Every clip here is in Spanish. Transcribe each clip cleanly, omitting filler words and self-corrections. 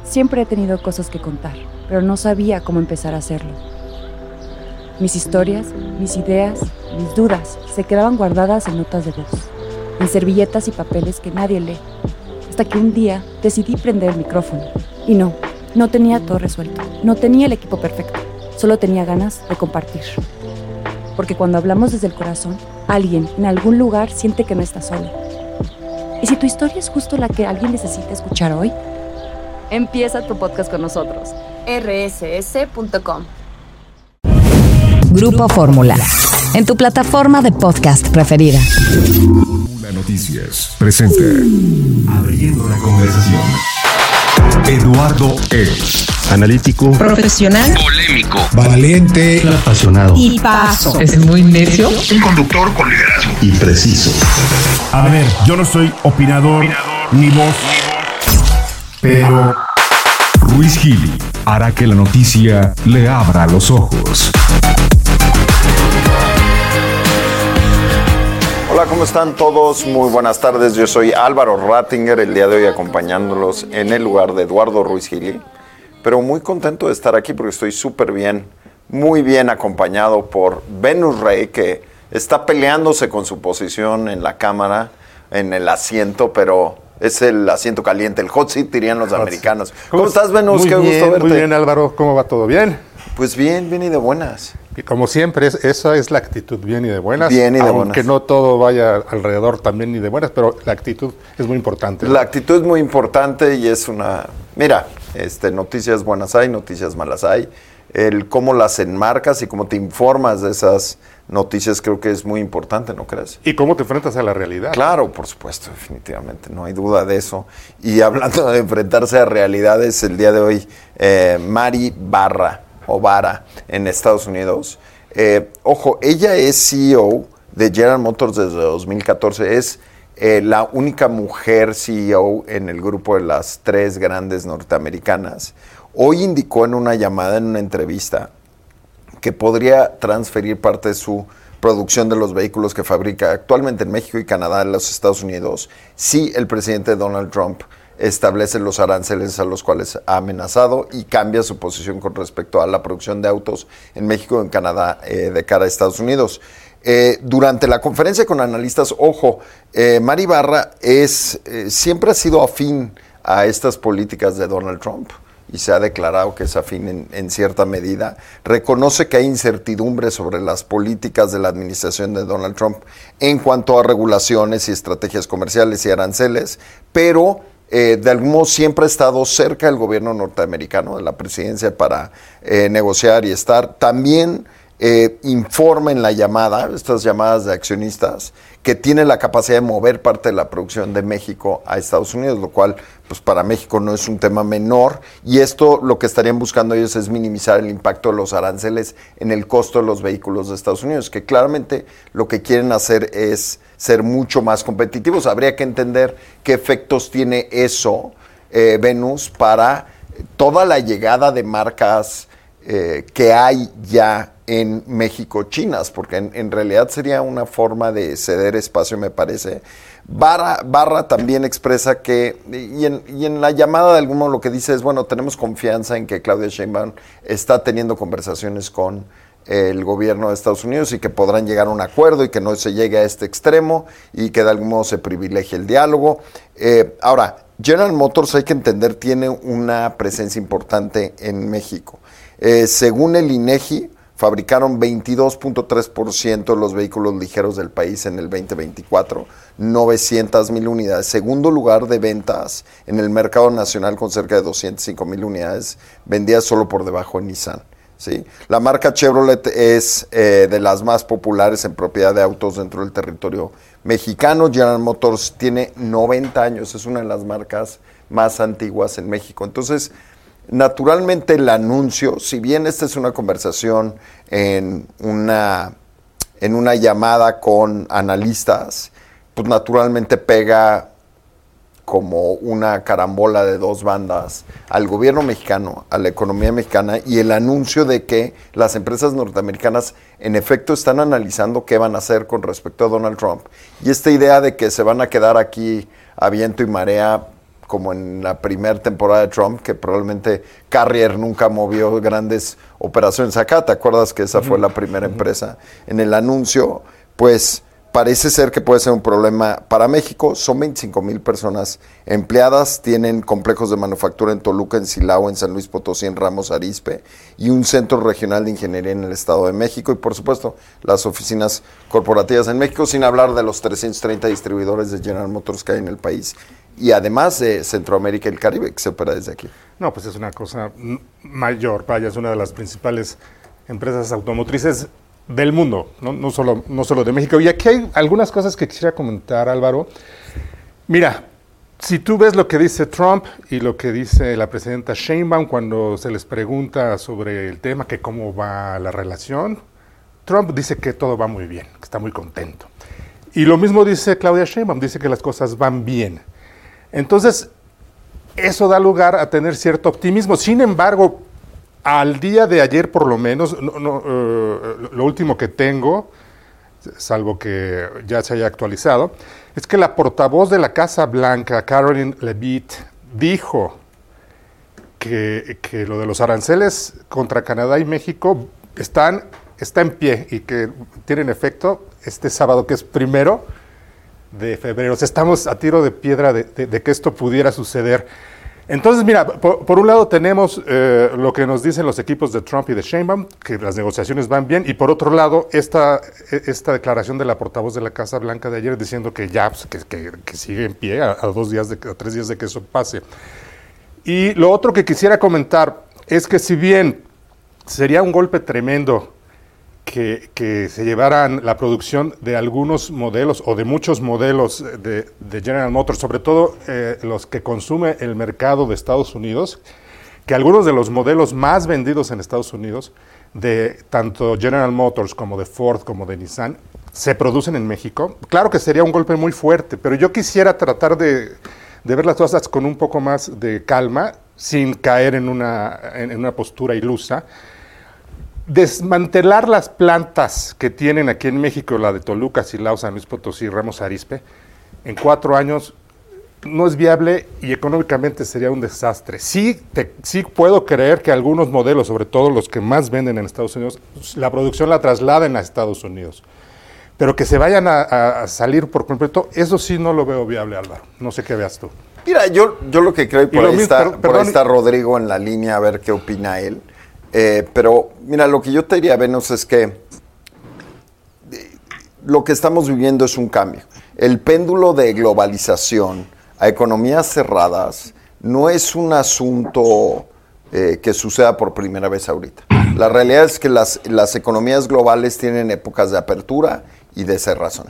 Siempre he tenido cosas que contar, pero no sabía cómo empezar a hacerlo. Mis historias, mis ideas, mis dudas se quedaban guardadas en notas de voz, en servilletas y papeles que nadie lee, hasta que un día decidí prender el micrófono. Y no tenía todo resuelto, no tenía el equipo perfecto, solo tenía ganas de compartir. Porque cuando hablamos desde el corazón, alguien en algún lugar siente que no está solo. ¿Y si tu historia es justo la que alguien necesita escuchar hoy? Empieza tu podcast con nosotros. rss.com. Grupo Fórmula, en tu plataforma de podcast preferida. Fórmula Noticias presenta Abriendo la conversación. Eduardo es analítico, profesional, polémico, valiente, apasionado y paso. Es muy necio, un conductor con liderazgo y preciso. A ver, yo no soy opinador ni voz, pero Ruiz Gili hará que la noticia le abra los ojos. Hola, ¿cómo están todos? Muy buenas tardes. Yo soy Álvaro Rattinger, el día de hoy acompañándolos en el lugar de Eduardo Ruiz Gili. Pero muy contento de estar aquí porque estoy súper bien, muy bien acompañado por Venus Rey, que está peleándose con su posición en la cámara, en el asiento, pero es el asiento caliente, el hot seat, dirían los americanos. ¿Cómo estás, Venus? Muy Qué bien, gusto verte. Muy bien, Álvaro. ¿Cómo va todo? ¿Bien? Pues bien y de buenas. Y como siempre, esa es la actitud, bien y de buenas. Bien y de buenas. Aunque no todo vaya alrededor también ni de buenas, pero la actitud es muy importante. La actitud es muy importante y es una... Mira, noticias buenas hay, noticias malas hay. El cómo las enmarcas y cómo te informas de esas noticias creo que es muy importante, ¿no crees? ¿Y cómo te enfrentas a la realidad? Claro, por supuesto, definitivamente, no hay duda de eso. Y hablando de enfrentarse a realidades, el día de hoy, Mari Barra, o Vara, en Estados Unidos. Ojo, ella es CEO de General Motors desde 2014, es la única mujer CEO en el grupo de las tres grandes norteamericanas. Hoy indicó en una llamada, en una entrevista, que podría transferir parte de su producción de los vehículos que fabrica actualmente en México y Canadá a los Estados Unidos si el presidente Donald Trump establece los aranceles a los cuales ha amenazado y cambia su posición con respecto a la producción de autos en México y en Canadá de cara a Estados Unidos. Durante la conferencia con analistas, ojo, Mari Barra siempre ha sido afín a estas políticas de Donald Trump y se ha declarado que es afín en cierta medida. Reconoce que hay incertidumbre sobre las políticas de la administración de Donald Trump en cuanto a regulaciones y estrategias comerciales y aranceles, pero de algún modo siempre ha estado cerca del gobierno norteamericano, de la presidencia, para negociar y estar. También informa en la llamada, estas llamadas de accionistas, que tiene la capacidad de mover parte de la producción de México a Estados Unidos, lo cual pues para México no es un tema menor, y esto lo que estarían buscando ellos es minimizar el impacto de los aranceles en el costo de los vehículos de Estados Unidos, que claramente lo que quieren hacer es ser mucho más competitivos. Habría que entender qué efectos tiene eso, Venus, para toda la llegada de marcas que hay ya en México chinas, porque en realidad sería una forma de ceder espacio, me parece. Barra también expresa que, y en la llamada de algún modo lo que dice es, bueno, tenemos confianza en que Claudia Sheinbaum está teniendo conversaciones con el gobierno de Estados Unidos y que podrán llegar a un acuerdo y que no se llegue a este extremo y que de algún modo se privilegie el diálogo. Ahora, General Motors, hay que entender, tiene una presencia importante en México. Según el INEGI, fabricaron 22.3% de los vehículos ligeros del país en el 2024, 900,000 unidades. Segundo lugar de ventas en el mercado nacional con cerca de 205,000 unidades, vendidas solo por debajo de Nissan. ¿Sí? La marca Chevrolet es de las más populares en propiedad de autos dentro del territorio mexicano. General Motors tiene 90 años, es una de las marcas más antiguas en México. Entonces, naturalmente el anuncio, si bien esta es una conversación en una llamada con analistas, pues naturalmente pega como una carambola de dos bandas al gobierno mexicano, a la economía mexicana, y el anuncio de que las empresas norteamericanas en efecto están analizando qué van a hacer con respecto a Donald Trump. Y esta idea de que se van a quedar aquí a viento y marea, como en la primera temporada de Trump, que probablemente Carrier nunca movió grandes operaciones acá. ¿Te acuerdas que esa fue la primera empresa en el anuncio? Pues parece ser que puede ser un problema para México. Son 25,000 personas empleadas, tienen complejos de manufactura en Toluca, en Silao, en San Luis Potosí, en Ramos Arizpe, y un centro regional de ingeniería en el Estado de México, y por supuesto las oficinas corporativas en México, sin hablar de los 330 distribuidores de General Motors que hay en el país, y además de Centroamérica y el Caribe, que se opera desde aquí. No, pues es una cosa mayor, vaya, es una de las principales empresas automotrices del mundo, no solo de México. Y aquí hay algunas cosas que quisiera comentar, Álvaro. Mira, si tú ves lo que dice Trump y lo que dice la presidenta Sheinbaum cuando se les pregunta sobre el tema, que cómo va la relación, Trump dice que todo va muy bien, que está muy contento. Y lo mismo dice Claudia Sheinbaum, dice que las cosas van bien. Entonces, eso da lugar a tener cierto optimismo. Sin embargo, al día de ayer, por lo menos, lo último que tengo, salvo que ya se haya actualizado, es que la portavoz de la Casa Blanca, Caroline Leavitt, dijo que lo de los aranceles contra Canadá y México está en pie y que tienen efecto este sábado, que es 1 de febrero. O sea, estamos a tiro de piedra de que esto pudiera suceder. Entonces, mira, por un lado tenemos lo que nos dicen los equipos de Trump y de Sheinbaum, que las negociaciones van bien, y por otro lado, esta declaración de la portavoz de la Casa Blanca de ayer diciendo que ya, pues, que sigue en pie a 3 días de que eso pase. Y lo otro que quisiera comentar es que si bien sería un golpe tremendo que se llevaran la producción de algunos modelos o de muchos modelos de General Motors, sobre todo los que consume el mercado de Estados Unidos, que algunos de los modelos más vendidos en Estados Unidos, de tanto General Motors como de Ford como de Nissan, se producen en México. Claro que sería un golpe muy fuerte, pero yo quisiera tratar de ver las cosas con un poco más de calma, sin caer en una postura ilusa. Desmantelar las plantas que tienen aquí en México, la de Toluca, Silao, San Luis Potosí, Ramos Arizpe, en 4 años no es viable y económicamente sería un desastre. Sí puedo creer que algunos modelos, sobre todo los que más venden en Estados Unidos, la producción la trasladen a Estados Unidos. Pero que se vayan a salir por completo, eso sí no lo veo viable, Álvaro. No sé qué veas tú. Mira, yo lo que creo, y por ahí está Rodrigo en la línea, a ver qué opina él. Pero mira, lo que yo te diría, Venus, es que lo que estamos viviendo es un cambio. El péndulo de globalización a economías cerradas no es un asunto que suceda por primera vez ahorita. La realidad es que las economías globales tienen épocas de apertura y de cerrazón.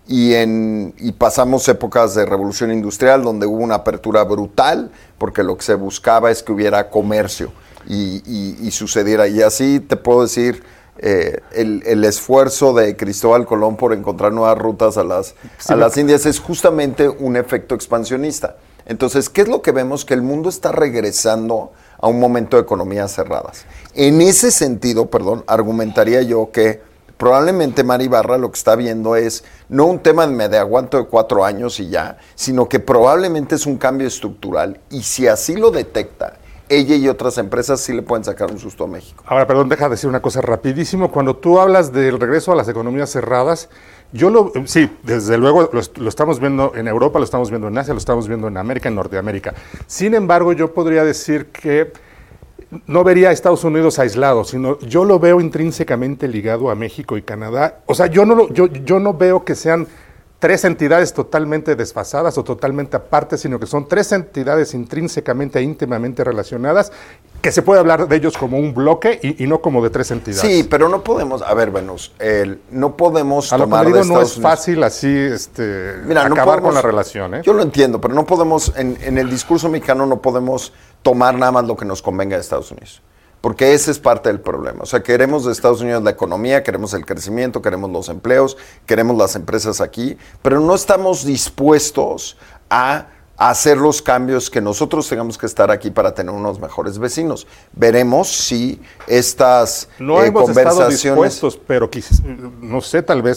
Y pasamos épocas de revolución industrial donde hubo una apertura brutal porque lo que se buscaba es que hubiera comercio y sucediera. Y así te puedo decir, el esfuerzo de Cristóbal Colón por encontrar nuevas rutas a las Indias es justamente un efecto expansionista. Entonces, ¿qué es lo que vemos? Que el mundo está regresando a un momento de economías cerradas. En ese sentido, argumentaría yo que probablemente Mari Barra lo que está viendo es no un tema de aguanto de 4 años y ya, sino que probablemente es un cambio estructural, y si así lo detecta, ella y otras empresas sí le pueden sacar un susto a México. Ahora, deja de decir una cosa rapidísimo. Cuando tú hablas del regreso a las economías cerradas, sí, desde luego lo estamos viendo en Europa, lo estamos viendo en Asia, lo estamos viendo en América, en Norteamérica. Sin embargo, yo podría decir que no vería a Estados Unidos aislado, sino yo lo veo intrínsecamente ligado a México y Canadá. O sea, yo no veo que sean 3 entidades totalmente desfasadas o totalmente aparte, sino que son 3 entidades intrínsecamente e íntimamente relacionadas, que se puede hablar de ellos como un bloque y no como de 3 entidades. Sí, pero no podemos, a ver, Venus, no podemos a lo tomar que digo, de Estados no es Unidos. Fácil así Mira, acabar podemos, con la relación. Yo lo entiendo, pero no podemos, en el discurso mexicano no podemos tomar nada más lo que nos convenga de Estados Unidos. Porque ese es parte del problema. O sea, queremos de Estados Unidos la economía, queremos el crecimiento, queremos los empleos, queremos las empresas aquí, pero no estamos dispuestos a hacer los cambios que nosotros tengamos que estar aquí para tener unos mejores vecinos. Veremos si estas no hemos conversaciones... estado dispuestos, pero no sé, tal vez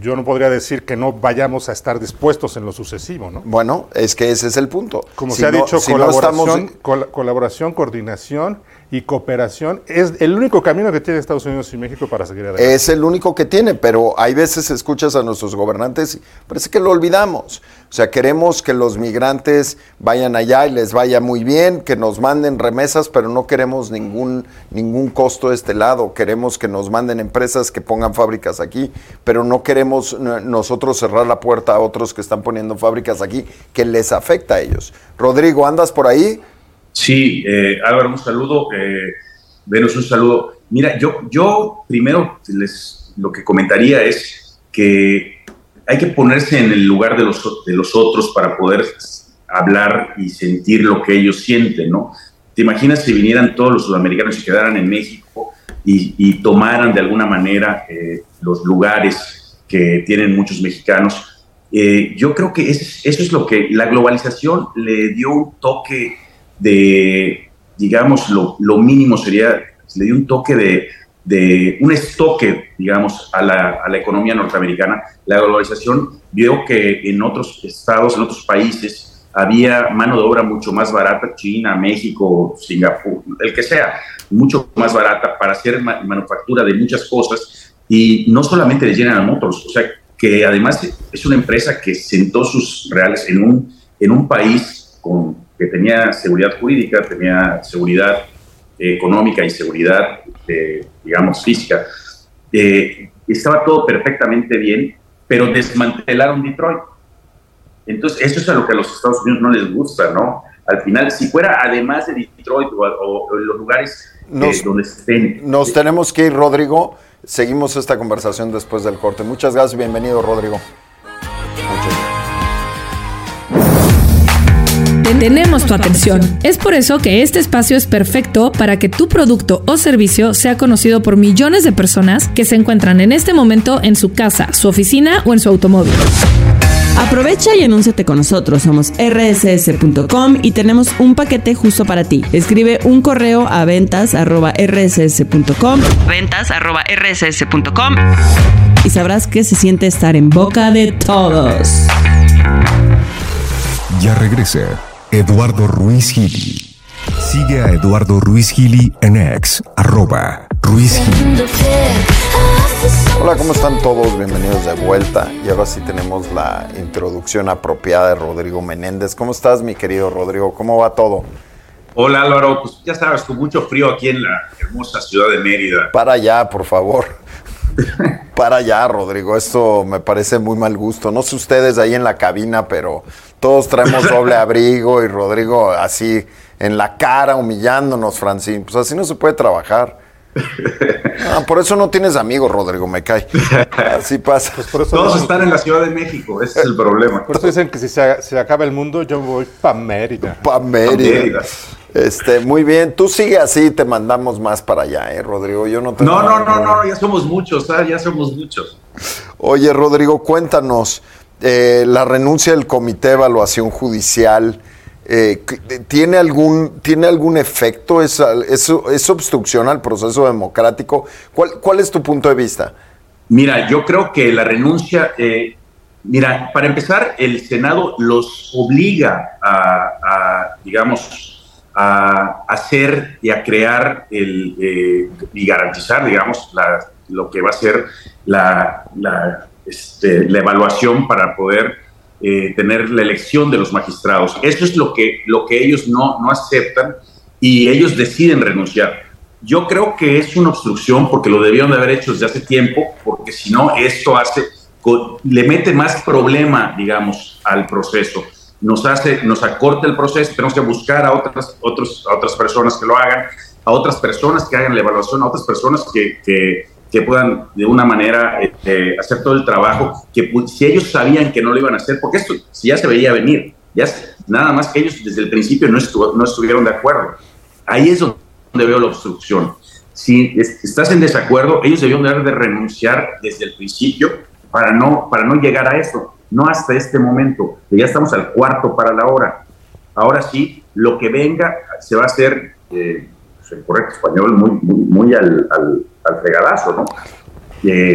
yo no podría decir que no vayamos a estar dispuestos en lo sucesivo, ¿no? Bueno, es que ese es el punto. Como se ha dicho, colaboración, coordinación y cooperación es el único camino que tiene Estados Unidos y México para seguir adelante. Es el único que tiene, pero hay veces escuchas a nuestros gobernantes y parece que lo olvidamos. O sea, queremos que los migrantes vayan allá y les vaya muy bien, que nos manden remesas, pero no queremos ningún costo de este lado. Queremos que nos manden empresas que pongan fábricas aquí, pero no queremos nosotros cerrar la puerta a otros que están poniendo fábricas aquí, que les afecta a ellos. Rodrigo, ¿andas por ahí? Sí, Álvaro, un saludo. Venus, un saludo. Mira, yo primero lo que comentaría es que hay que ponerse en el lugar de los otros para poder hablar y sentir lo que ellos sienten, ¿no? ¿Te imaginas si vinieran todos los sudamericanos y quedaran en México y tomaran de alguna manera los lugares que tienen muchos mexicanos? Yo creo que eso es lo que la globalización le dio un toque de, digamos, lo mínimo sería, le dio un toque de un estoque, digamos, a la economía norteamericana. La globalización vio que en otros estados, en otros países, había mano de obra mucho más barata, China, México, Singapur, el que sea, mucho más barata para hacer manufactura de muchas cosas, y no solamente de General Motors, o sea, que además es una empresa que sentó sus reales en un país que tenía seguridad jurídica, tenía seguridad económica y seguridad, digamos, física. Estaba todo perfectamente bien, pero desmantelaron Detroit. Entonces, eso es a lo que a los Estados Unidos no les gusta, ¿no? Al final, si fuera además de Detroit o los lugares donde estén... Nos tenemos que ir, Rodrigo. Seguimos esta conversación después del corte. Muchas gracias, bienvenido, Rodrigo. Tenemos tu atención. Es por eso que este espacio es perfecto para que tu producto o servicio sea conocido por millones de personas que se encuentran en este momento en su casa, su oficina o en su automóvil. Aprovecha y anúnciate con nosotros. Somos rss.com y tenemos un paquete justo para ti. Escribe un correo a ventas@rss.com y sabrás que se siente estar en boca de todos. Ya regresa Eduardo Ruiz Gili. Sigue a Eduardo Ruiz Gili en X, @RuizGili. Hola, ¿cómo están todos? Bienvenidos de vuelta. Y ahora sí tenemos la introducción apropiada de Rodrigo Menéndez. ¿Cómo estás, mi querido Rodrigo? ¿Cómo va todo? Hola, Álvaro. Pues ya sabes, con mucho frío aquí en la hermosa ciudad de Mérida. Para allá, por favor. Para allá, Rodrigo. Esto me parece muy mal gusto. No sé ustedes ahí en la cabina, pero todos traemos doble abrigo y Rodrigo así en la cara humillándonos, Francín. Pues así no se puede trabajar. Por eso no tienes amigos, Rodrigo, me cae. Así pasa. Pues por eso todos están en la Ciudad de México, ese es el problema. Por eso dicen que si se acaba el mundo, yo voy pa' Mérida. Pa' Mérida. Muy bien, tú sigue así, te mandamos más para allá, Rodrigo. Yo no te No, ya somos muchos, ya somos muchos. Oye, Rodrigo, cuéntanos, la renuncia del Comité de Evaluación Judicial, ¿tiene algún efecto? ¿Es obstrucción al proceso democrático? ¿Cuál es tu punto de vista? Mira, yo creo que la renuncia... para empezar, el Senado los obliga a hacer y a crear y garantizar, digamos, lo que va a ser la evaluación para poder tener la elección de los magistrados. Eso es lo que ellos no aceptan y ellos deciden renunciar. Yo creo que es una obstrucción porque lo debieron de haber hecho desde hace tiempo, porque si no, esto le mete más problema, digamos, al proceso. Nos acorta el proceso, tenemos que buscar a otras personas que lo hagan, a otras personas que hagan la evaluación, a otras personas que puedan de una manera hacer todo el trabajo, que si ellos sabían que no lo iban a hacer, porque esto si ya se veía venir, nada más que ellos desde el principio no estuvieron de acuerdo. Ahí es donde veo la obstrucción. Si estás en desacuerdo, ellos debieron de renunciar desde el principio para no llegar a esto. No hasta este momento, que ya estamos al cuarto para la hora. Ahora sí, lo que venga se va a hacer, en correcto español, muy al fregadazo, ¿no?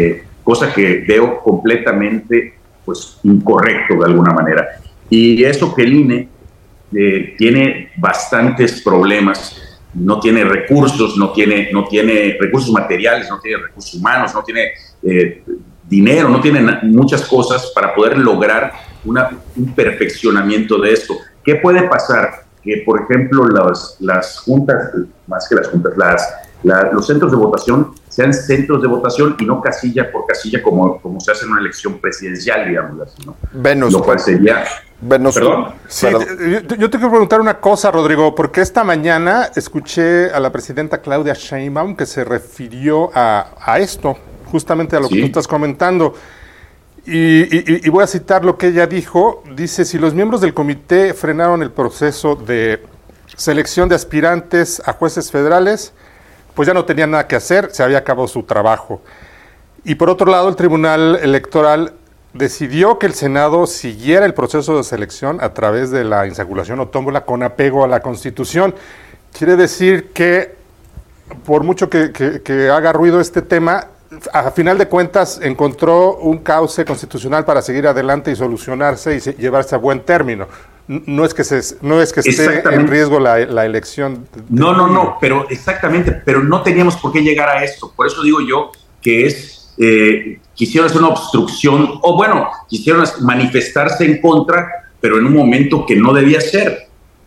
cosa que veo completamente pues incorrecto de alguna manera. Y eso que el INE tiene bastantes problemas, no tiene recursos, no tiene recursos materiales, no tiene recursos humanos, no tiene dinero, no tiene muchas cosas para poder lograr un perfeccionamiento de esto. ¿Qué puede pasar? Que, por ejemplo, las juntas, más que las juntas, los centros de votación sean centros de votación y no casilla por casilla como se hace en una elección presidencial, digamos así, ¿no? Venus, lo cual sería... Venus, perdón. Sí, yo te quiero preguntar una cosa, Rodrigo, porque esta mañana escuché a la presidenta Claudia Sheinbaum que se refirió a esto, justamente a lo que tú estás comentando. Y voy a citar lo que ella dijo. Dice, si los miembros del comité frenaron el proceso de selección de aspirantes a jueces federales, pues ya no tenían nada que hacer, se había acabado su trabajo. Y por otro lado, el Tribunal Electoral decidió que el Senado siguiera el proceso de selección a través de la insaculación o tómbola con apego a la Constitución. Quiere decir que, por mucho que haga ruido este tema, a final de cuentas encontró un cauce constitucional para seguir adelante y solucionarse y llevarse a buen término. No es que esté en riesgo la elección. No, pero exactamente, pero no teníamos por qué llegar a esto. Por eso digo yo que quisieron hacer una obstrucción, o bueno, quisieron manifestarse en contra, pero en un momento que no debía ser.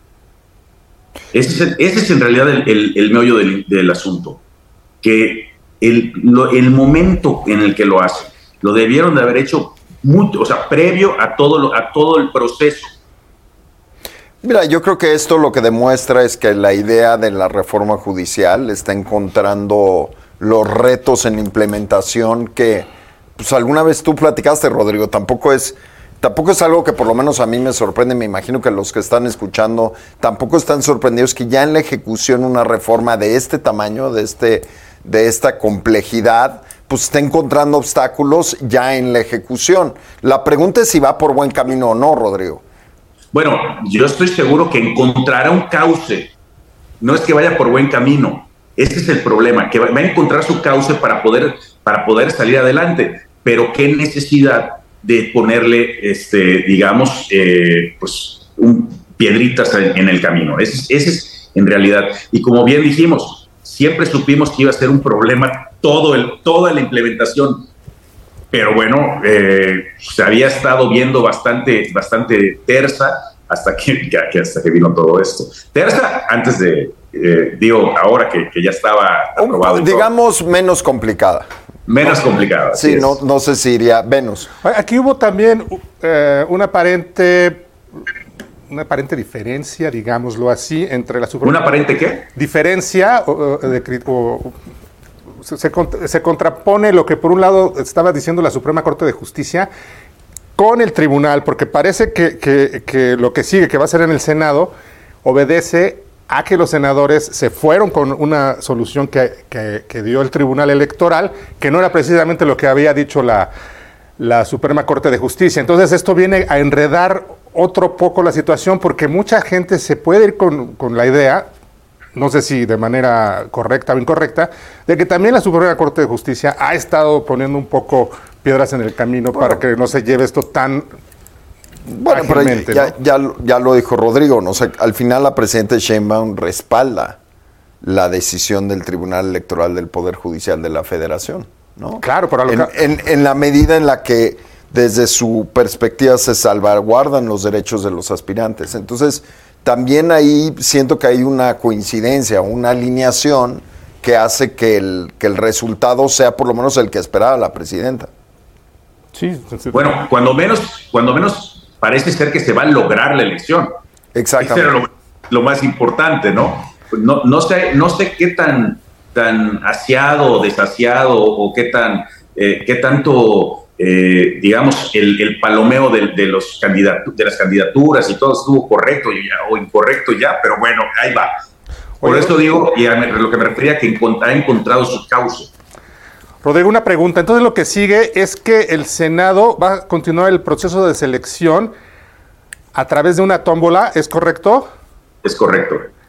Ese es en realidad el meollo del asunto. Que el momento en el que lo hacen, lo debieron de haber hecho previo a todo el proceso. Mira, yo creo que esto lo que demuestra es que la idea de la reforma judicial está encontrando los retos en implementación que, pues alguna vez tú platicaste, Rodrigo, tampoco es algo que por lo menos a mí me sorprende. Me imagino que los que están escuchando tampoco están sorprendidos que ya en la ejecución una reforma de este tamaño, de esta complejidad, pues está encontrando obstáculos ya en la ejecución. La pregunta es si va por buen camino o no, Rodrigo. Bueno, yo estoy seguro que encontrará un cauce. No es que vaya por buen camino. Este es el problema, que va a encontrar su cauce para poder salir adelante. Pero qué necesidad de ponerle, digamos, piedritas en el camino. Ese es en realidad. Y como bien dijimos, siempre supimos que iba a ser un problema toda la implementación. Pero bueno, se había estado viendo bastante tersa hasta que vino todo esto. Tersa antes de, ahora que ya estaba aprobado. Digamos menos complicada. Menos complicada. Sí, no sé si iría Venus. Aquí hubo también una aparente diferencia, digámoslo así, entre la Suprema. ¿Una aparente qué? Diferencia se contrapone lo que por un lado estaba diciendo la Suprema Corte de Justicia con el tribunal, porque parece que lo que sigue, que va a ser en el Senado, obedece a que los senadores se fueron con una solución que dio el Tribunal Electoral, que no era precisamente lo que había dicho la Suprema Corte de Justicia. Entonces esto viene a enredar otro poco la situación, porque mucha gente se puede ir con la idea, no sé si de manera correcta o incorrecta, de que también la Suprema Corte de Justicia ha estado poniendo un poco piedras en el camino para que no se lleve esto tan ágilmente, pero ya lo dijo Rodrigo, ¿no? O sea, al final la presidenta Sheinbaum respalda la decisión del Tribunal Electoral del Poder Judicial de la Federación, ¿no? Claro, pero en la medida en la que desde su perspectiva se salvaguardan los derechos de los aspirantes. Entonces, también ahí siento que hay una coincidencia, una alineación que hace que el resultado sea por lo menos el que esperaba la presidenta. Sí. Bueno, cuando menos parece ser que se va a lograr la elección. Exactamente. Eso era lo más importante, ¿no? No sé qué tan asiado o desasiado o qué tanto digamos, el palomeo de las candidaturas y todo estuvo correcto o incorrecto ya, pero bueno, ahí va. Por eso digo, y a lo que me refería, que ha encontrado su cauce. Rodrigo, una pregunta. Entonces lo que sigue es que el Senado va a continuar el proceso de selección a través de una tómbola, ¿es correcto? Es correcto.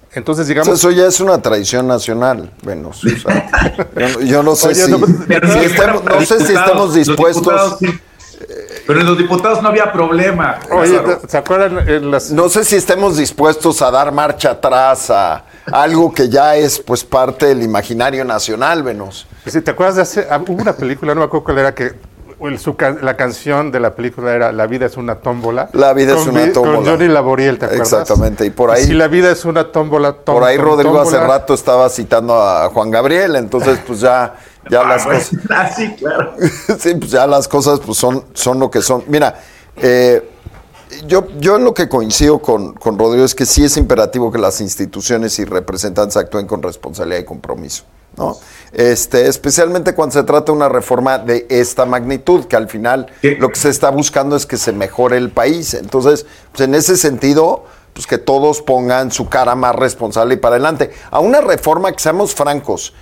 Entonces, digamos... Eso ya es una tradición nacional, Venus. O sea, yo no sé Oye, si... no sé si estamos dispuestos... Pero en los diputados no había problema. Oye, Lázaro. ¿se acuerdan? No sé si estemos dispuestos a dar marcha atrás a algo que ya es pues parte del imaginario nacional, Venus. Si te acuerdas hubo una película, no me acuerdo cuál era, que la canción de la película era La vida es una tómbola. La vida es una tómbola. Con Johnny Laboriel, ¿te acuerdas? Exactamente, y por ahí... Si la vida es una tómbola, por ahí Rodrigo hace rato estaba citando a Juan Gabriel, entonces pues ya las cosas... Sí, claro. Sí, pues ya las cosas pues son lo que son. Mira, yo en lo que coincido con Rodrigo es que sí es imperativo que las instituciones y representantes actúen con responsabilidad y compromiso, ¿no? Especialmente cuando se trata de una reforma de esta magnitud, que al final lo que se está buscando es que se mejore el país. Entonces, pues en ese sentido, pues que todos pongan su cara más responsable y para adelante. A una reforma que, seamos francos,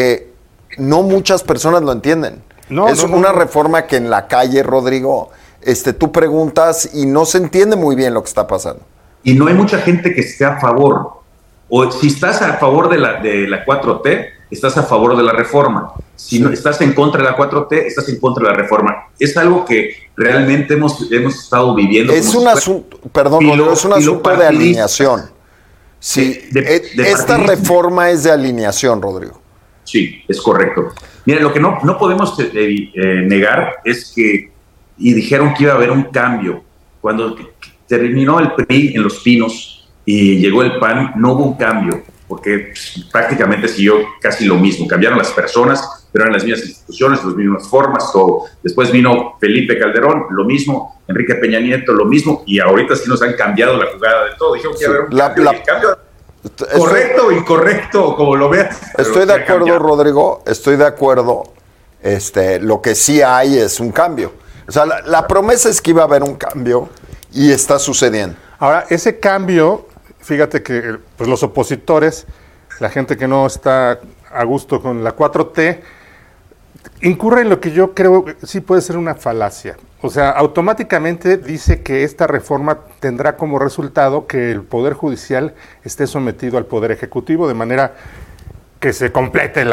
no muchas personas lo entienden. Es una reforma que en la calle, Rodrigo, tú preguntas y no se entiende muy bien lo que está pasando. Y no hay mucha gente que esté a favor. O si estás a favor de la 4T, estás a favor de la reforma. Si no estás en contra de la 4T, estás en contra de la reforma. Es algo que realmente hemos estado viviendo. Es un asunto, perdón, es un asunto de alineación. Sí, esta reforma es de alineación, Rodrigo. Sí, es correcto. Mira, lo que no podemos negar es que, y dijeron que iba a haber un cambio. Cuando terminó el PRI en Los Pinos y llegó el PAN, no hubo un cambio, porque prácticamente siguió casi lo mismo. Cambiaron las personas, pero eran las mismas instituciones, las mismas formas, todo. Después vino Felipe Calderón, lo mismo, Enrique Peña Nieto, lo mismo, y ahorita sí nos han cambiado la jugada de todo. Dijeron que iba a haber un cambio, y el cambio correcto o incorrecto, como lo veas. Estoy de acuerdo, Rodrigo, estoy de acuerdo. Lo que sí hay es un cambio. O sea, la promesa es que iba a haber un cambio y está sucediendo. Ahora, ese cambio, fíjate que pues los opositores, la gente que no está a gusto con la 4T, incurre en lo que yo creo sí puede ser una falacia. O sea, automáticamente dice que esta reforma tendrá como resultado que el Poder Judicial esté sometido al Poder Ejecutivo, de manera que se complete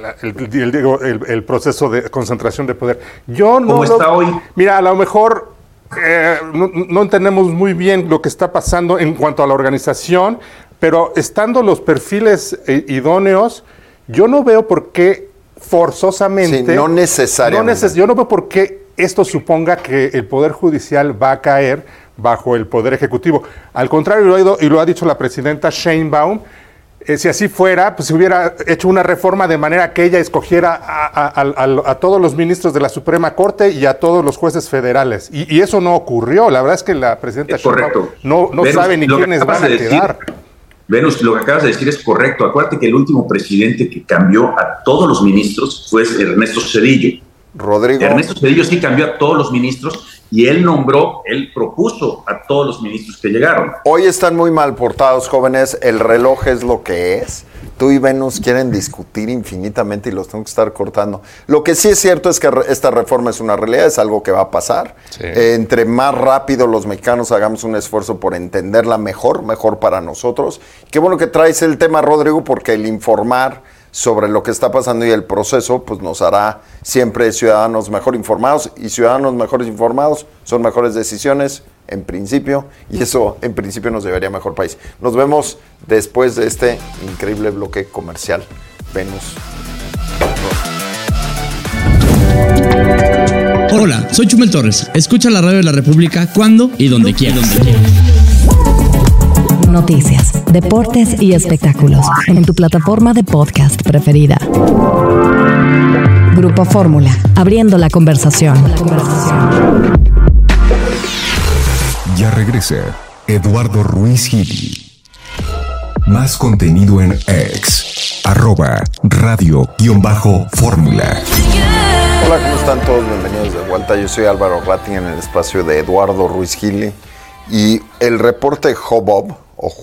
el proceso de concentración de poder. Yo no. ¿Cómo está hoy? Mira, a lo mejor no entendemos muy bien lo que está pasando en cuanto a la organización, pero estando los perfiles idóneos, yo no veo por qué forzosamente... Sí, no necesariamente. Yo no veo por qué esto suponga que el Poder Judicial va a caer bajo el Poder Ejecutivo. Al contrario, y lo ha dicho la presidenta Sheinbaum, si así fuera, pues se hubiera hecho una reforma de manera que ella escogiera a todos los ministros de la Suprema Corte y a todos los jueces federales. Y eso no ocurrió. La verdad es que la presidenta Sheinbaum no Venus, sabe ni quiénes van a quedar. Venus, lo que acabas de decir es correcto. Acuérdate que el último presidente que cambió a todos los ministros fue Ernesto Zedillo. Rodrigo. Ernesto Zedillo sí cambió a todos los ministros y él propuso a todos los ministros que llegaron. Hoy están muy mal portados, jóvenes. El reloj es lo que es. Tú y Venus quieren discutir infinitamente y los tengo que estar cortando. Lo que sí es cierto es que esta reforma es una realidad, es algo que va a pasar. Sí. Entre más rápido los mexicanos hagamos un esfuerzo por entenderla mejor para nosotros. Qué bueno que traes el tema, Rodrigo, porque el informar sobre lo que está pasando y el proceso, pues nos hará siempre ciudadanos mejor informados, y ciudadanos mejores informados son mejores decisiones, en principio, y eso en principio nos llevaría a mejor país. Nos vemos después de este increíble bloque comercial. Venus. Hola, soy Chumel Torres. Escucha la radio de la República cuando y donde quieras. Noticias, deportes y espectáculos en tu plataforma de podcast preferida. Grupo Fórmula, abriendo la conversación. Ya regresa Eduardo Ruiz Gili. Más contenido en X, @radio_fórmula. Hola, ¿cómo están todos? Bienvenidos de vuelta. Yo soy Álvaro Ratting en el espacio de Eduardo Ruiz Gili. Y el reporte Hubub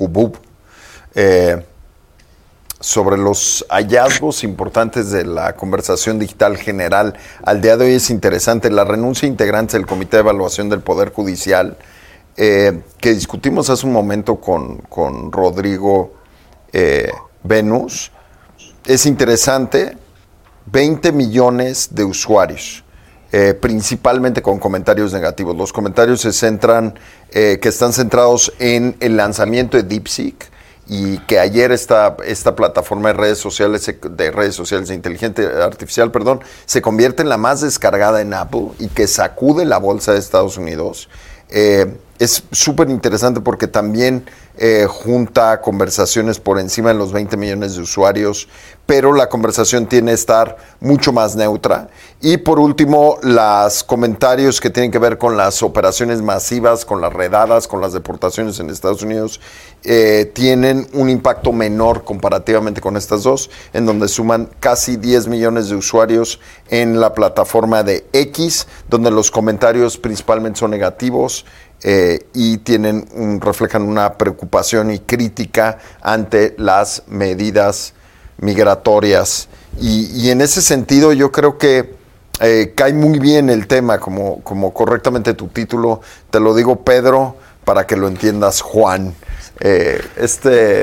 sobre los hallazgos importantes de la conversación digital general al día de hoy es interesante. La renuncia de integrantes del Comité de Evaluación del Poder Judicial, que discutimos hace un momento con Rodrigo Venus. Es interesante, 20 millones de usuarios, principalmente con comentarios negativos. Los comentarios se centran, que están centrados en el lanzamiento de DeepSeek, y que ayer esta plataforma de redes sociales de inteligencia artificial, se convierte en la más descargada en Apple y que sacude la bolsa de Estados Unidos. Es súper interesante porque también junta conversaciones por encima de los 20 millones de usuarios, pero la conversación tiene que estar mucho más neutra. Y por último, los comentarios que tienen que ver con las operaciones masivas, con las redadas, con las deportaciones en Estados Unidos, tienen un impacto menor comparativamente con estas dos, en donde suman casi 10 millones de usuarios en la plataforma de X, donde los comentarios principalmente son negativos, y reflejan una preocupación y crítica ante las medidas migratorias. Y en ese sentido yo creo que cae muy bien el tema, como correctamente tu título, te lo digo, Pedro, para que lo entiendas, Juan. Es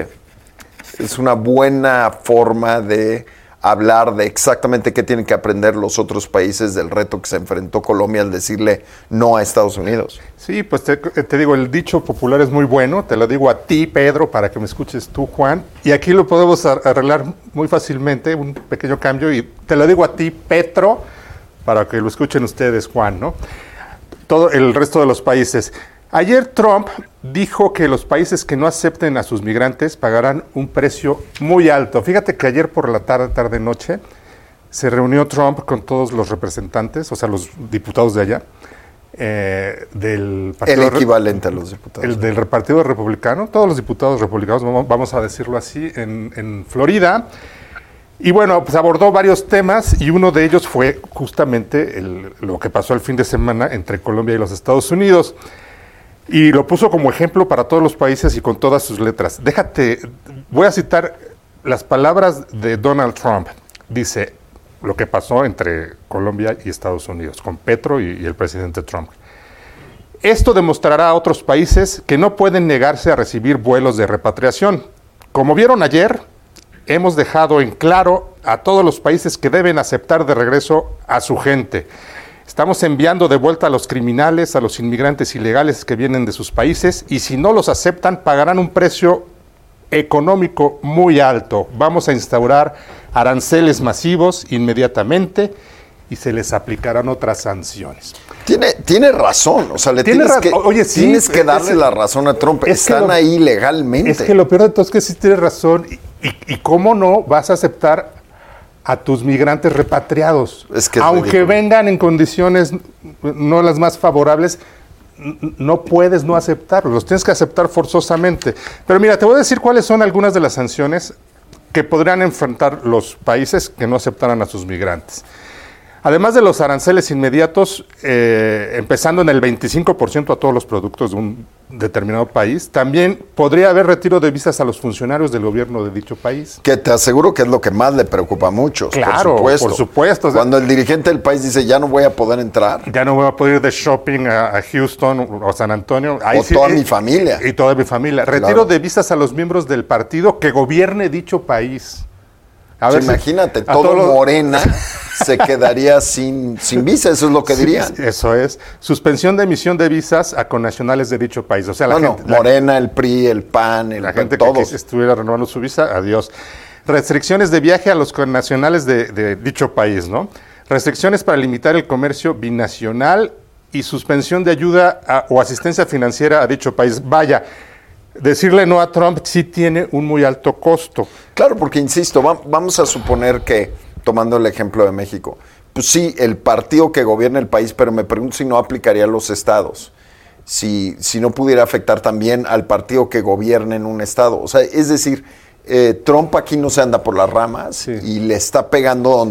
una buena forma de hablar de exactamente qué tienen que aprender los otros países del reto que se enfrentó Colombia al decirle no a Estados Unidos. Sí, pues te digo, el dicho popular es muy bueno, te lo digo a ti, Pedro, para que me escuches tú, Juan, y aquí lo podemos arreglar muy fácilmente, un pequeño cambio, y te lo digo a ti, Petro, para que lo escuchen ustedes, Juan, ¿no? Todo el resto de los países. Ayer Trump dijo que los países que no acepten a sus migrantes pagarán un precio muy alto. Fíjate que ayer por la tarde-noche, se reunió Trump con todos los representantes, o sea, los diputados de allá, del partido... El equivalente a los diputados. Del Partido Republicano, todos los diputados republicanos, vamos a decirlo así, en Florida. Y bueno, pues abordó varios temas y uno de ellos fue justamente lo que pasó el fin de semana entre Colombia y los Estados Unidos. Y lo puso como ejemplo para todos los países y con todas sus letras. Voy a citar las palabras de Donald Trump. Dice lo que pasó entre Colombia y Estados Unidos, con Petro y el presidente Trump. Esto demostrará a otros países que no pueden negarse a recibir vuelos de repatriación. Como vieron ayer, hemos dejado en claro a todos los países que deben aceptar de regreso a su gente. Estamos enviando de vuelta a los criminales, a los inmigrantes ilegales que vienen de sus países, y si no los aceptan, pagarán un precio económico muy alto. Vamos a instaurar aranceles masivos inmediatamente y se les aplicarán otras sanciones. Tiene razón, o sea, tienes que darle la razón a Trump. Están ahí legalmente. Es que lo peor de todo es que sí tienes razón. ¿Y cómo no vas a aceptar a tus migrantes repatriados? Aunque vengan en condiciones no las más favorables, no puedes no aceptarlos, los tienes que aceptar forzosamente. Pero mira, te voy a decir cuáles son algunas de las sanciones que podrían enfrentar los países que no aceptaran a sus migrantes. Además de los aranceles inmediatos, empezando en el 25% a todos los productos de un determinado país, también podría haber retiro de visas a los funcionarios del gobierno de dicho país. Que te aseguro que es lo que más le preocupa a muchos. Claro, por supuesto. Cuando el dirigente del país dice, ya no voy a poder entrar. Ya no voy a poder ir de shopping a Houston o San Antonio. Ahí toda mi familia. Y toda mi familia. Retiro de visas a los miembros del partido que gobierne dicho país. Imagínate, todo Morena se quedaría sin visa, eso es lo que dirían. Eso es. Suspensión de emisión de visas a connacionales de dicho país. O sea, Morena, el PRI, el PAN, la gente todos. que estuviera renovando su visa, adiós. Restricciones de viaje a los connacionales de dicho país, ¿no? Restricciones para limitar el comercio binacional y suspensión de ayuda o asistencia financiera a dicho país. Vaya, decirle no a Trump sí tiene un muy alto costo. Claro, porque insisto, vamos a suponer que, tomando el ejemplo de México, pues sí, el partido que gobierna el país, pero me pregunto si no aplicaría a los estados, si no pudiera afectar también al partido que gobierna en un estado. O sea, es decir, Trump aquí no se anda por las ramas y le está pegando donde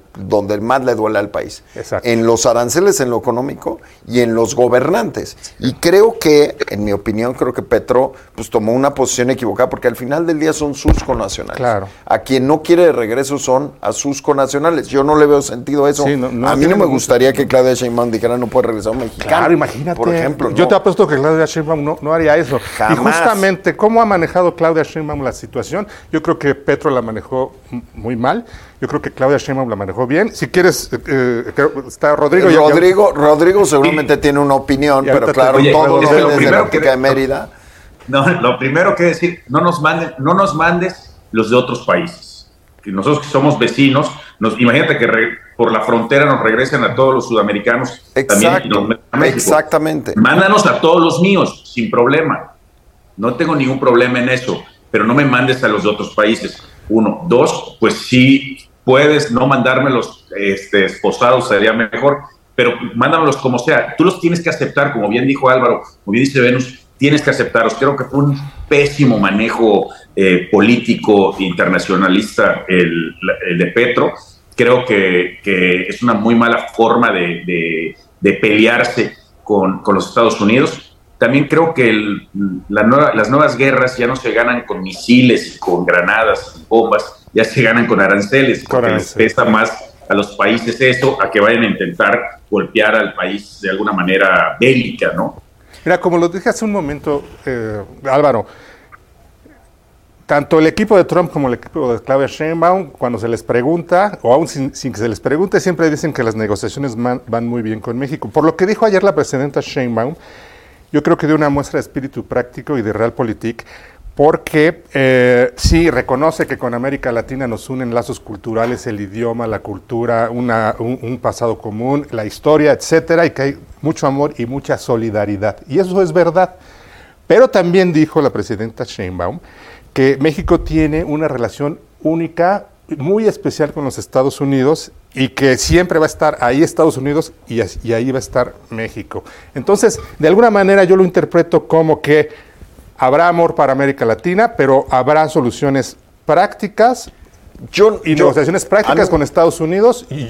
donde más le duele al país. Exacto. En los aranceles, en lo económico y en los gobernantes. Y creo que, en mi opinión, creo que Petro pues tomó una posición equivocada, porque al final del día son sus connacionales. Claro. A quien no quiere de regreso son a sus connacionales. Yo no le veo sentido a eso. Sí, a mí no me gustaría que Claudia Sheinbaum dijera no puede regresar a un mexicano. Claro, imagínate. Por ejemplo, yo te apuesto que Claudia Sheinbaum no haría eso. Jamás. Y justamente, ¿cómo ha manejado Claudia Sheinbaum la situación? Yo creo que Petro la manejó muy mal. Yo creo que Claudia Sheinbaum la manejó bien. Si quieres, está Rodrigo. Rodrigo seguramente tiene una opinión, pero claro, todo desde la óptica de Mérida. No, lo primero que decir, no nos mandes los de otros países. Que nosotros que somos vecinos, imagínate que por la frontera nos regresen a todos los sudamericanos. Exacto, también a México. Exactamente. Mándanos a todos los míos, sin problema. No tengo ningún problema en eso, pero no me mandes a los de otros países. 1, 2, pues sí puedes no mandármelos esposados, sería mejor, pero mándamelos como sea. Tú los tienes que aceptar, como bien dijo Álvaro, como bien dice Venus, tienes que aceptarlos. Creo que fue un pésimo manejo político internacionalista el de Petro. Creo que es una muy mala forma de pelearse con los Estados Unidos. También creo que las nuevas guerras ya no se ganan con misiles y con granadas y bombas, ya se ganan con aranceles, porque les pesa más a los países eso, a que vayan a intentar golpear al país de alguna manera bélica, ¿no? Mira, como lo dije hace un momento, Álvaro, tanto el equipo de Trump como el equipo de Claudia Sheinbaum, cuando se les pregunta, o aún sin que se les pregunte, siempre dicen que las negociaciones van muy bien con México. Por lo que dijo ayer la presidenta Sheinbaum, yo creo que dio una muestra de espíritu práctico y de realpolitik, porque sí reconoce que con América Latina nos unen lazos culturales, el idioma, la cultura, un pasado común, la historia, etcétera, y que hay mucho amor y mucha solidaridad. Y eso es verdad. Pero también dijo la presidenta Sheinbaum que México tiene una relación única, muy especial con los Estados Unidos, y que siempre va a estar ahí Estados Unidos y ahí va a estar México. Entonces, de alguna manera yo lo interpreto como que habrá amor para América Latina, pero habrá soluciones prácticas y negociaciones prácticas con Estados Unidos. Y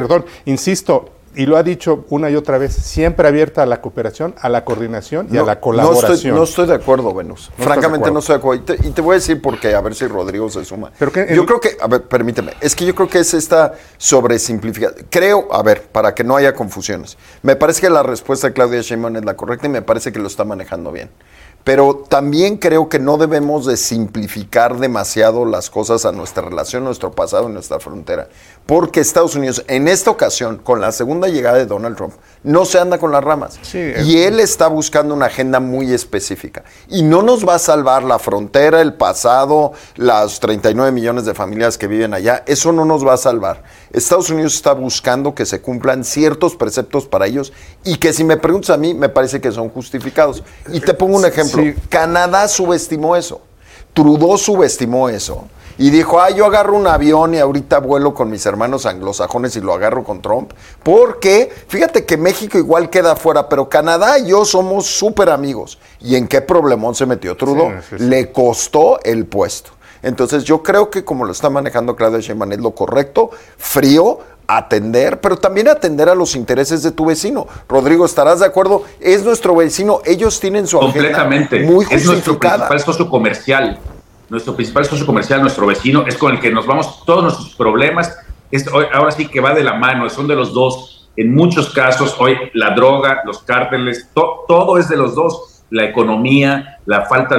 insisto, y lo ha dicho una y otra vez, siempre abierta a la cooperación, a la coordinación y a la colaboración. No estoy de acuerdo, Venus. Francamente no estoy de acuerdo. Y te voy a decir por qué, a ver si Rodrigo se suma. Yo creo que, a ver, permíteme, es que yo creo que es esta sobresimplificación. Creo, a ver, para que no haya confusiones, me parece que la respuesta de Claudia Sheinbaum es la correcta y me parece que lo está manejando bien. Pero también creo que no debemos de simplificar demasiado las cosas a nuestra relación, nuestro pasado y nuestra frontera. Porque Estados Unidos, en esta ocasión, con la segunda llegada de Donald Trump, no se anda con las ramas. Sí, y él está buscando una agenda muy específica. Y no nos va a salvar la frontera, el pasado, las 39 millones de familias que viven allá. Eso no nos va a salvar. Estados Unidos está buscando que se cumplan ciertos preceptos para ellos y que, si me preguntas a mí, me parece que son justificados. Y te pongo un ejemplo. Sí. Canadá subestimó eso. Trudeau subestimó eso. Y dijo, yo agarro un avión y ahorita vuelo con mis hermanos anglosajones y lo agarro con Trump. Porque, fíjate que México igual queda afuera, pero Canadá y yo somos súper amigos. ¿Y en qué problemón se metió Trudeau? Sí. Le costó el puesto. Entonces yo creo que como lo está manejando Claudia Sheinbaum es lo correcto, frío, atender, pero también atender a los intereses de tu vecino. Rodrigo, ¿estarás de acuerdo? Es nuestro vecino, ellos tienen su agenda muy justificada. Es nuestro principal socio comercial. Nuestro principal socio comercial, nuestro vecino, es con el que nos vamos todos nuestros problemas. Ahora sí que va de la mano, son de los dos. En muchos casos, hoy la droga, los cárteles, todo es de los dos. La economía, la falta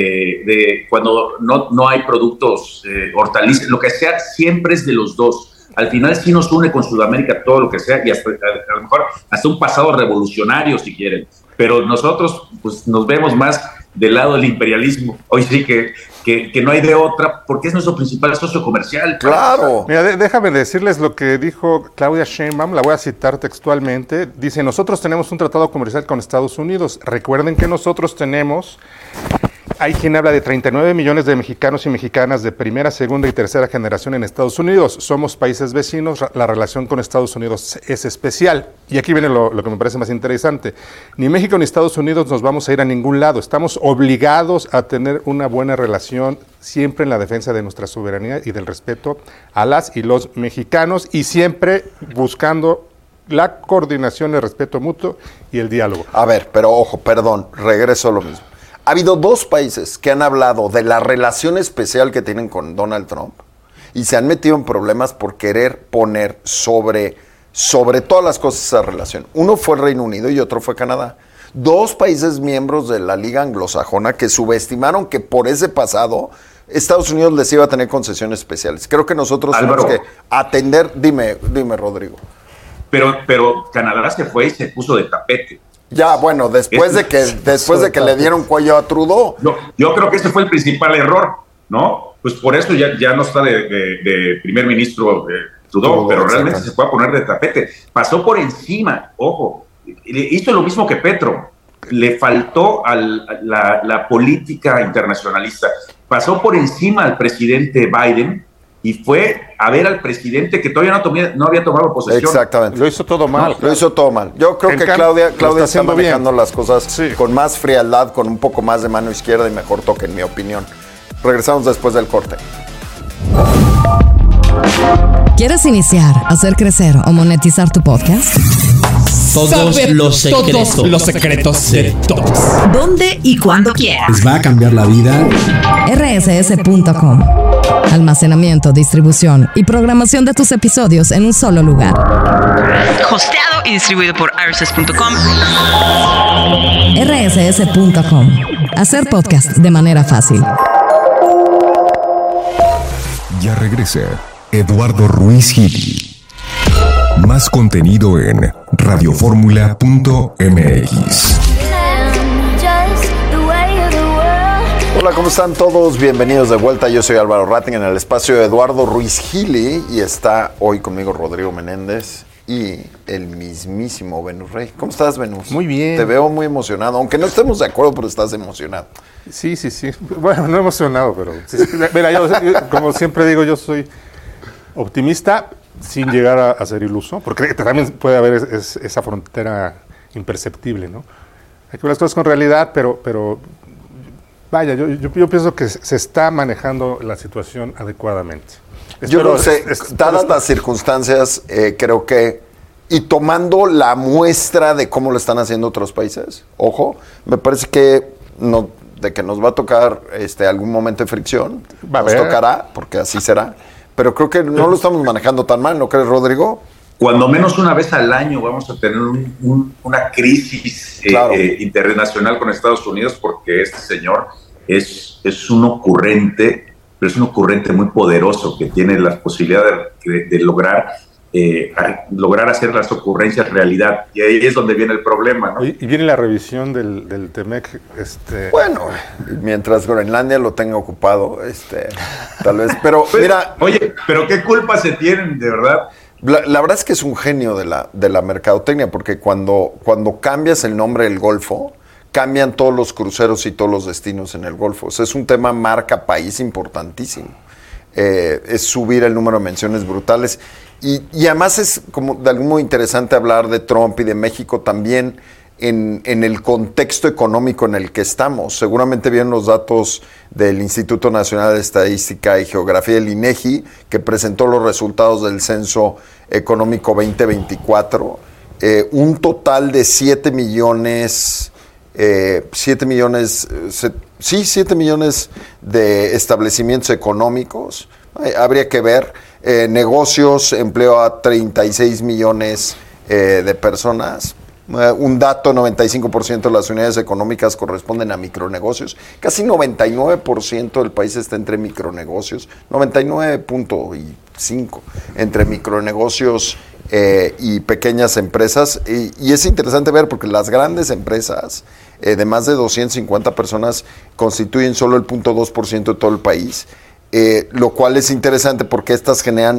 de cuando no hay productos, hortalizas, lo que sea, siempre es de los dos. Al final sí nos une con Sudamérica todo lo que sea, y hasta, a lo mejor hasta un pasado revolucionario, si quieren. Pero nosotros pues nos vemos más del lado del imperialismo. Hoy sí que no hay de otra, porque es nuestro principal socio comercial. ¡Claro! Mira, déjame decirles lo que dijo Claudia Sheinbaum, la voy a citar textualmente. Dice, nosotros tenemos un tratado comercial con Estados Unidos. Recuerden que nosotros tenemos Hay quien habla de 39 millones de mexicanos y mexicanas de primera, segunda y tercera generación en Estados Unidos. Somos países vecinos, la relación con Estados Unidos es especial. Y aquí viene lo que me parece más interesante. Ni México ni Estados Unidos nos vamos a ir a ningún lado. Estamos obligados a tener una buena relación, siempre en la defensa de nuestra soberanía y del respeto a las y los mexicanos, y siempre buscando la coordinación, el respeto mutuo y el diálogo. A ver, pero ojo, perdón, regreso a lo mismo. Ha habido 2 países que han hablado de la relación especial que tienen con Donald Trump y se han metido en problemas por querer poner sobre todas las cosas esa relación. Uno fue el Reino Unido y otro fue Canadá. 2 países miembros de la Liga Anglosajona que subestimaron que por ese pasado Estados Unidos les iba a tener concesiones especiales. Creo que nosotros tenemos que atender... Dime, Rodrigo. Pero Canadá se fue y se puso de tapete. Ya, bueno, después de que le dieron cuello a Trudeau. Yo creo que ese fue el principal error, ¿no? Pues por eso ya no está de primer ministro Trudeau, pero realmente se fue a poner de tapete. Pasó por encima, ojo, hizo lo mismo que Petro. Le faltó a la política internacionalista. Pasó por encima al presidente Biden y fue a ver al presidente que todavía no había tomado posesión. Exactamente. Lo hizo todo mal. Lo hizo todo mal. Yo creo que Claudia está manejando las cosas con más frialdad, con un poco más de mano izquierda y mejor toque, en mi opinión. Regresamos después del corte. ¿Quieres iniciar, hacer crecer o monetizar tu podcast? Todos los secretos de todos. ¿Dónde y cuándo quieras? Les va a cambiar la vida. rss.com. Almacenamiento, distribución y programación de tus episodios en un solo lugar. Hosteado y distribuido por rss.com. rss.com. Hacer podcast de manera fácil. Ya regresa Eduardo Ruiz Gili. Más contenido en radioformula.mx. Hola, ¿cómo están todos? Bienvenidos de vuelta. Yo soy Álvaro Rating en el espacio de Eduardo Ruiz Gili y está hoy conmigo Rodrigo Menéndez y el mismísimo Venus Rey. ¿Cómo estás, Venus? Muy bien. Te veo muy emocionado, aunque no estemos de acuerdo, pero estás emocionado. Sí. Bueno, no emocionado, pero... Mira, yo, como siempre digo, yo soy optimista sin llegar a ser iluso, porque también puede haber esa frontera imperceptible, ¿no? Hay que ver las cosas con realidad, pero vaya, yo pienso que se está manejando la situación adecuadamente. Yo no sé, dadas las circunstancias, creo que, y tomando la muestra de cómo lo están haciendo otros países, ojo, me parece que de que nos va a tocar algún momento de fricción, nos tocará, porque así será, pero creo que no lo estamos manejando tan mal, ¿no crees, Rodrigo? Cuando menos una vez al año vamos a tener una crisis internacional con Estados Unidos, porque este señor es un ocurrente, pero es un ocurrente muy poderoso que tiene la posibilidad de lograr hacer las ocurrencias realidad. Y ahí es donde viene el problema, ¿no? Y viene la revisión del TEMEC. Bueno, mientras Groenlandia lo tenga ocupado, tal vez. Pero mira... Oye, pero ¿qué culpa se tienen, de verdad? La verdad es que es un genio de la mercadotecnia, porque cuando cambias el nombre del Golfo, cambian todos los cruceros y todos los destinos en el Golfo. O sea, es un tema marca país importantísimo. Es subir el número de menciones brutales. Y además es como de algún modo interesante hablar de Trump y de México también en el contexto económico en el que estamos. Seguramente vieron los datos del Instituto Nacional de Estadística y Geografía, el INEGI, que presentó los resultados del Censo Económico 2024. Un total de 7 millones de establecimientos económicos. Habría que ver. Negocios, empleo a 36 millones de personas. Un dato, 95% de las unidades económicas corresponden a micronegocios. Casi 99% del país está entre micronegocios. 99.5% entre micronegocios y pequeñas empresas. Y es interesante ver porque las grandes empresas de más de 250 personas constituyen solo el 0.2% de todo el país. lo cual es interesante porque estas generan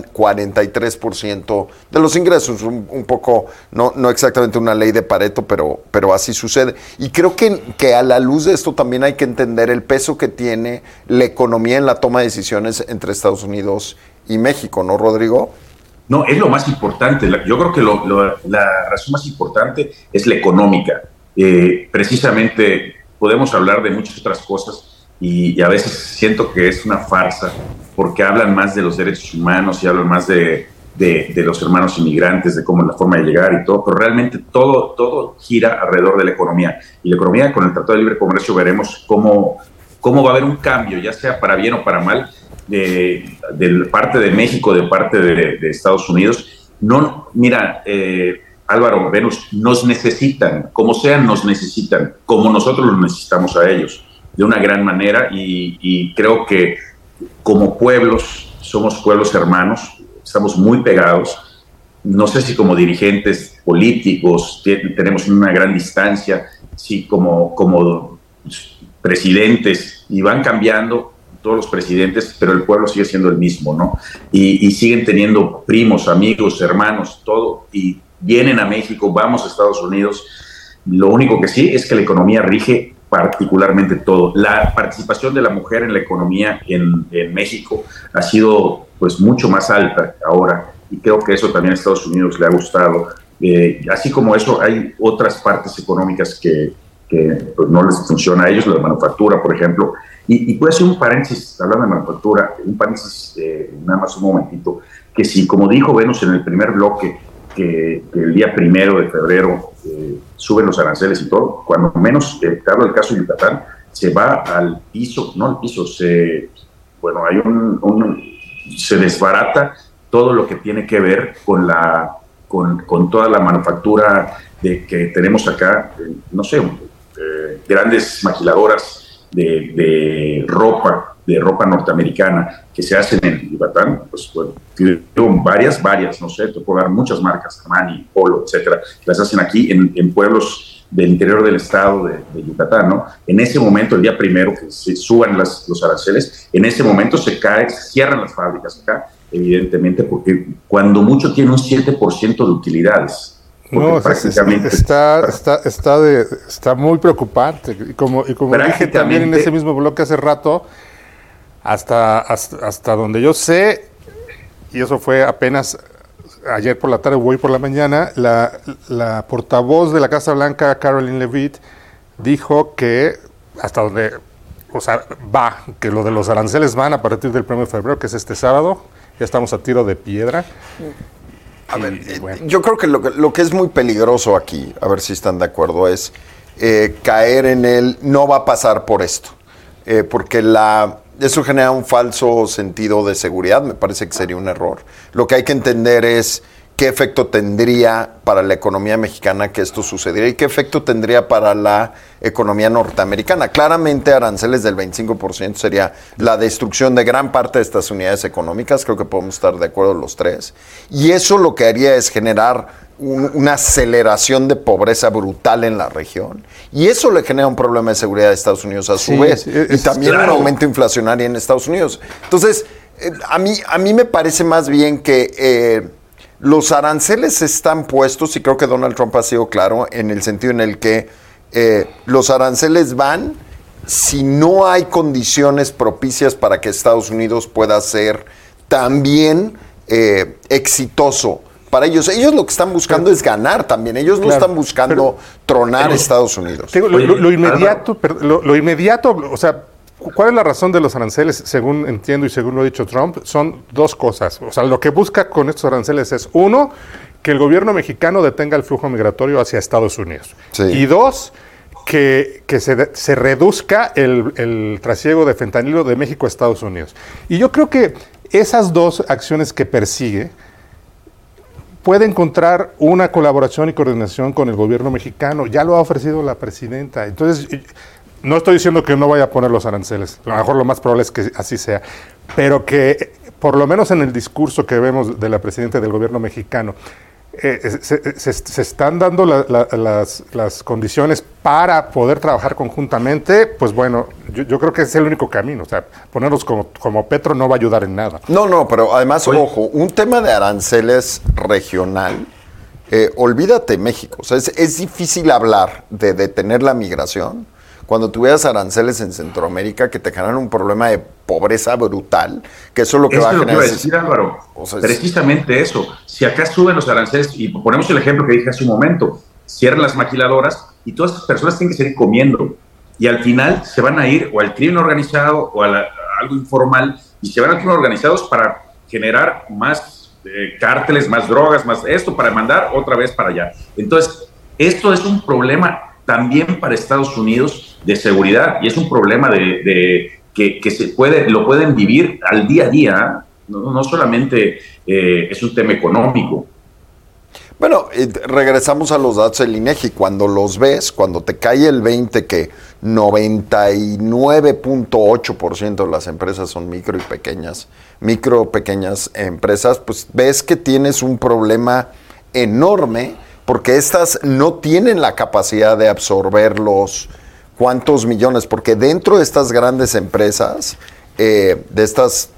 43% de los ingresos, un poco, no exactamente una ley de Pareto, pero así sucede. Y creo que a la luz de esto también hay que entender el peso que tiene la economía en la toma de decisiones entre Estados Unidos y México, ¿no, Rodrigo? No, es lo más importante. Yo creo que la razón más importante es la económica. Precisamente podemos hablar de muchas otras cosas, y a veces siento que es una farsa, porque hablan más de los derechos humanos y hablan más de los hermanos inmigrantes, de cómo es la forma de llegar y todo, pero realmente todo gira alrededor de la economía. Y la economía, con el Tratado de Libre Comercio, veremos cómo va a haber un cambio, ya sea para bien o para mal, de parte de México, de parte de Estados Unidos. No, mira, Álvaro, Venus, nos necesitan, como sean, nos necesitan, como nosotros los necesitamos a ellos, de una gran manera, y creo que como pueblos, somos pueblos hermanos, estamos muy pegados. No sé si como dirigentes políticos tenemos una gran distancia, si como presidentes, y van cambiando todos los presidentes, pero el pueblo sigue siendo el mismo, ¿no? Y siguen teniendo primos, amigos, hermanos, todo, y vienen a México, vamos a Estados Unidos. Lo único que sí es que la economía rige particularmente todo. La participación de la mujer en la economía en México ha sido pues mucho más alta ahora, y creo que eso también a Estados Unidos le ha gustado. Así como eso, hay otras partes económicas que pues, no les funciona a ellos, la manufactura, por ejemplo. Y puede ser un paréntesis, hablando de manufactura, un paréntesis, nada más un momentito, que si, como dijo Venus en el primer bloque, que el día 1 de febrero suben los aranceles y todo, cuando menos, te hablo del caso de Yucatán, se va al piso, no al piso, hay se desbarata todo lo que tiene que ver con toda la manufactura que tenemos acá, grandes maquiladoras de ropa norteamericana que se hacen en Yucatán, pues bueno, varias, no sé, te puedo dar muchas marcas, Armani, Polo, etcétera, que las hacen aquí en pueblos del interior del estado de Yucatán, ¿no? En ese momento, el día 1 que se suban los aranceles, en ese momento se cierran las fábricas acá, evidentemente, porque cuando mucho tiene un 7% de utilidades. No, prácticamente está muy preocupante. Y como dije también en ese mismo bloque hace rato, hasta donde yo sé, y eso fue apenas ayer por la tarde o hoy por la mañana, la portavoz de la Casa Blanca, Caroline Leavitt, dijo que hasta donde que lo de los aranceles van a partir del 1 de febrero, que es este sábado. Ya estamos a tiro de piedra. A ver, yo creo que lo que es muy peligroso aquí, a ver si están de acuerdo, es caer en el no va a pasar por esto, porque eso genera un falso sentido de seguridad, me parece que sería un error. Lo que hay que entender es qué efecto tendría para la economía mexicana que esto sucediera y qué efecto tendría para la economía norteamericana. Claramente aranceles del 25% sería la destrucción de gran parte de estas unidades económicas, creo que podemos estar de acuerdo los tres, y eso lo que haría es generar una aceleración de pobreza brutal en la región, y eso le genera un problema de seguridad a Estados Unidos a su vez, y también un aumento inflacionario en Estados Unidos. Entonces, a mí me parece más bien que los aranceles están puestos, y creo que Donald Trump ha sido claro en el sentido en el que los aranceles van si no hay condiciones propicias para que Estados Unidos pueda ser también exitoso para ellos. Ellos lo que están buscando es ganar también. Ellos no están buscando tronar a Estados Unidos. Lo inmediato, o sea, ¿cuál es la razón de los aranceles? Según entiendo y según lo ha dicho Trump, son dos cosas. O sea, lo que busca con estos aranceles es, uno, que el gobierno mexicano detenga el flujo migratorio hacia Estados Unidos. Sí. Y dos, que se reduzca el trasiego de fentanilo de México a Estados Unidos. Y yo creo que esas dos acciones que persigue puede encontrar una colaboración y coordinación con el gobierno mexicano. Ya lo ha ofrecido la presidenta. Entonces, no estoy diciendo que no vaya a poner los aranceles, a lo mejor lo más probable es que así sea, pero que por lo menos en el discurso que vemos de la presidenta del gobierno mexicano, se están dando las condiciones para poder trabajar conjuntamente, pues bueno, yo creo que es el único camino. O sea, ponernos como Petro no va a ayudar en nada. No, pero además, ojo, un tema de aranceles regional, olvídate México. O sea, es difícil hablar de detener la migración cuando tuvieras aranceles en Centroamérica que te generan un problema de pobreza brutal, que eso es lo que va a generar. Eso es lo que iba a decir, Álvaro. O sea, precisamente eso. Si acá suben los aranceles, y ponemos el ejemplo que dije hace un momento, cierran las maquiladoras y todas esas personas tienen que seguir comiendo. Y al final se van a ir o al crimen organizado o a algo informal, y se van al crimen organizados para generar más cárteles, más drogas, más esto, para mandar otra vez para allá. Entonces, esto es un problema también para Estados Unidos de seguridad, y es un problema que lo pueden vivir al día a día, no solamente es un tema económico. Bueno, regresamos a los datos del INEGI. Cuando los ves, cuando te cae el 20 que 99.8% de las empresas son micro pequeñas empresas, pues ves que tienes un problema enorme, porque estas no tienen la capacidad de absorber los cuántos millones, porque dentro de estas grandes empresas, de estas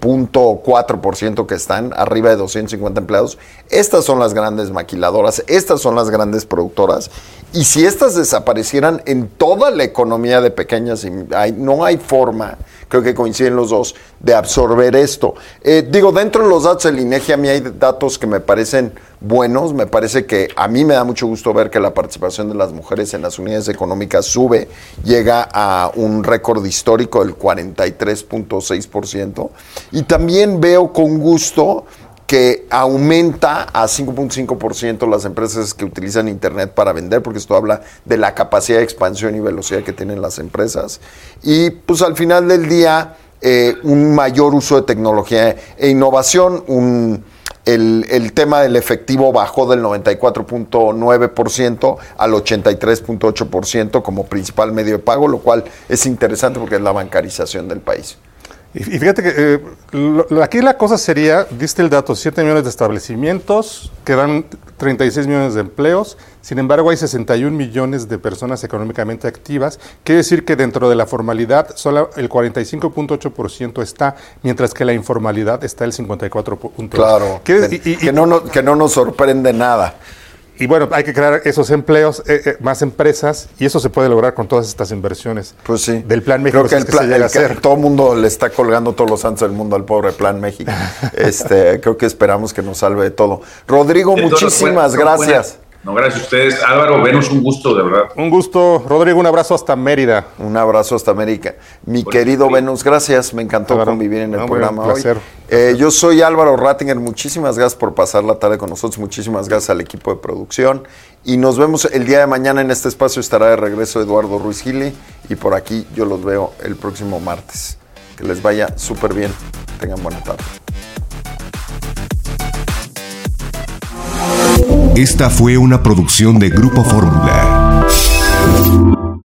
0.4% que están arriba de 250 empleados, estas son las grandes maquiladoras, estas son las grandes productoras, y si estas desaparecieran en toda la economía de pequeñas, no hay forma, creo que coinciden los dos, de absorber esto. Dentro de los datos del INEGI, a mí hay datos que me parecen buenos. Me parece que a mí me da mucho gusto ver que la participación de las mujeres en las unidades económicas sube, llega a un récord histórico del 43.6%, y también veo con gusto que aumenta a 5.5% las empresas que utilizan Internet para vender, porque esto habla de la capacidad de expansión y velocidad que tienen las empresas. Y pues al final del día, un mayor uso de tecnología e innovación, el tema del efectivo bajó del 94.9% al 83.8% como principal medio de pago, lo cual es interesante porque es la bancarización del país. Y fíjate que aquí la cosa sería, diste el dato, 7 millones de establecimientos, que dan 36 millones de empleos, sin embargo hay 61 millones de personas económicamente activas, quiere decir que dentro de la formalidad solo el 45.8% está, mientras que la informalidad está el 54.8%. Claro, que no nos sorprende nada. Y bueno, hay que crear esos empleos, más empresas, y eso se puede lograr con todas estas inversiones. Pues sí. Del Plan México. Creo que todo el mundo le está colgando todos los santos del mundo al pobre Plan México. Creo que esperamos que nos salve de todo. Rodrigo, muchísimas gracias. No, gracias a ustedes. Álvaro, Venus, un gusto, de verdad. Un gusto, Rodrigo, un abrazo hasta Mérida. Un abrazo hasta América. Mi querido Venus, gracias, me encantó convivir en el programa hoy. Yo soy Álvaro Rattinger, muchísimas gracias por pasar la tarde con nosotros, muchísimas gracias al equipo de producción, y nos vemos el día de mañana. En este espacio estará de regreso Eduardo Ruiz Gili, y por aquí yo los veo el próximo martes. Que les vaya súper bien, tengan buena tarde. Esta fue una producción de Grupo Fórmula.